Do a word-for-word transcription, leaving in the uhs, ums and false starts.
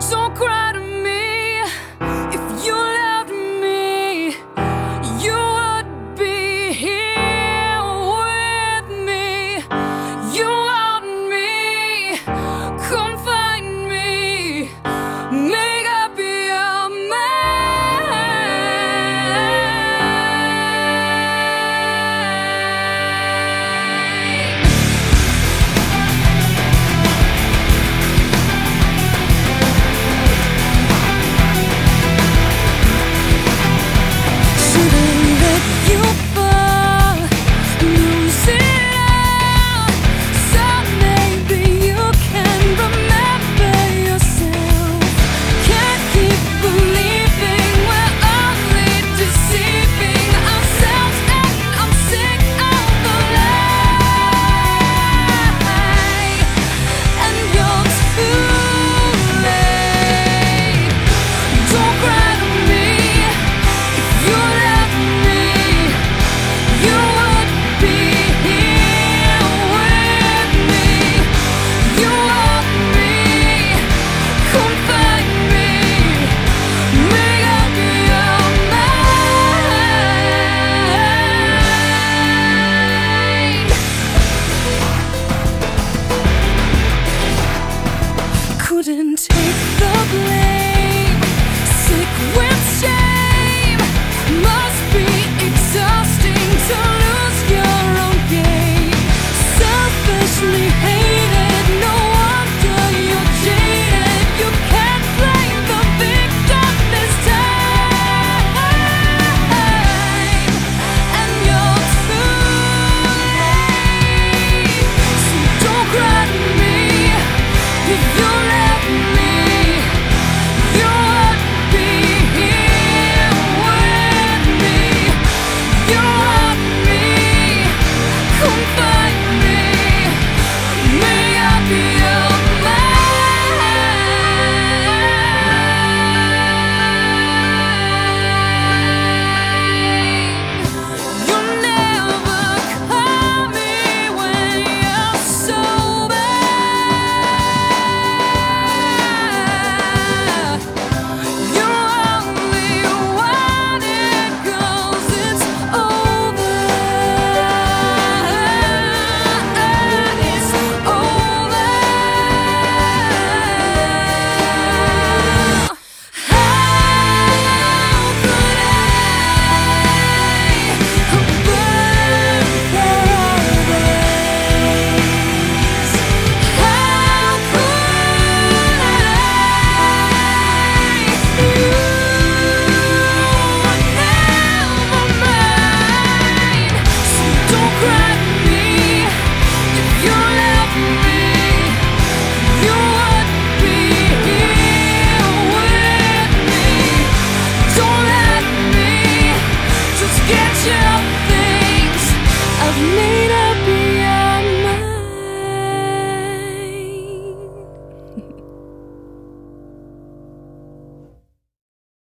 Don't cry to me. If you loved me, you would be here with me. You want me, come find me, make up your mind. Shouldn't let you fall, lose it all. So maybe you can remember yourself. Can't keep believing we're only deceiving ourselves, and I'm sick of the lie. And you're too late. Don't cry to me. If you love me, you would be here with me. You want me, come find me, make up your mind. Couldn't take the blame.